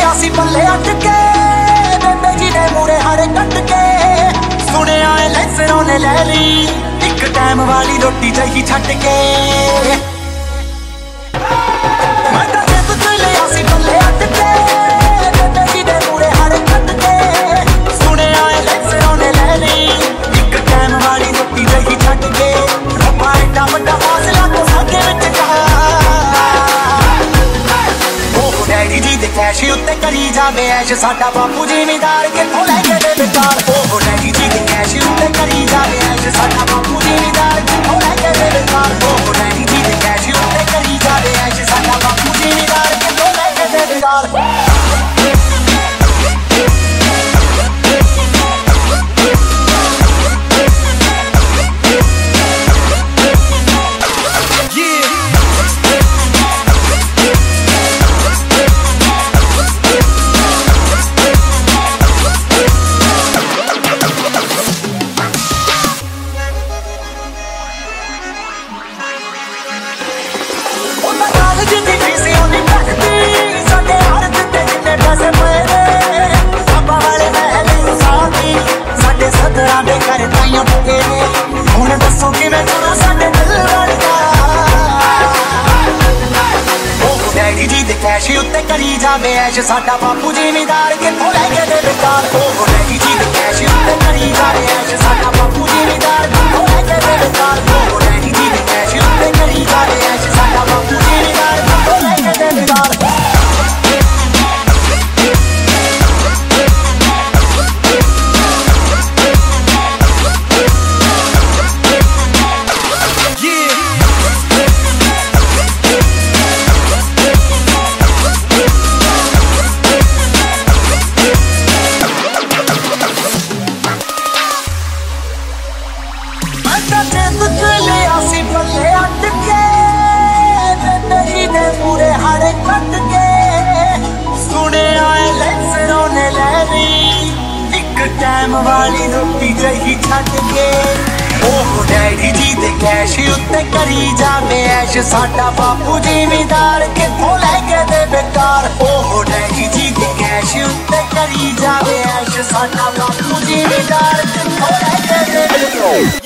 लिया सी पल्ले अटके बेबे जी ने मूरे हाड़े कट के सुने आए लैसरों ने ले ली एक टाइम वाली रोटी चाहिए छट के कैश उत्ते करी जावे ऐश साडा बापू जिमीदार किथों लैके दे बेकार ओ डैडी जी दे कैश उत्ते करी जावे ऐश साडा बापू जिमीदार किथों लैके दे बेकार ओ डैडी जी दे कैश उत्ते करी जावे ऐश साडा बापू जिमीदार किथों लैके दे बेकार कैश उत्ते करी जावे ऐश साडा बापू जिमीदार किथों लैके दे बेकार ओ डैडी जी दे कैश उत्ते करी जावे ऐश साडा बापू जिमीदार किथों लैके दे बेकार ओ डैडी जी दे कैश उत्ते करी जावे ऐश साडा बापू जिमीदार किथों लैके दे बेकार टाइम वाली रोटी जही छट के ओ डैडी जी दे कैश उत्ते करी जावे ऐश साडा बापू जिमीदार किथों लैके दे बेकार ओ डैडी जी दे कैश उत्ते करी जावे ऐश साडा बापू जिमीदार किथों लैके दे बेकार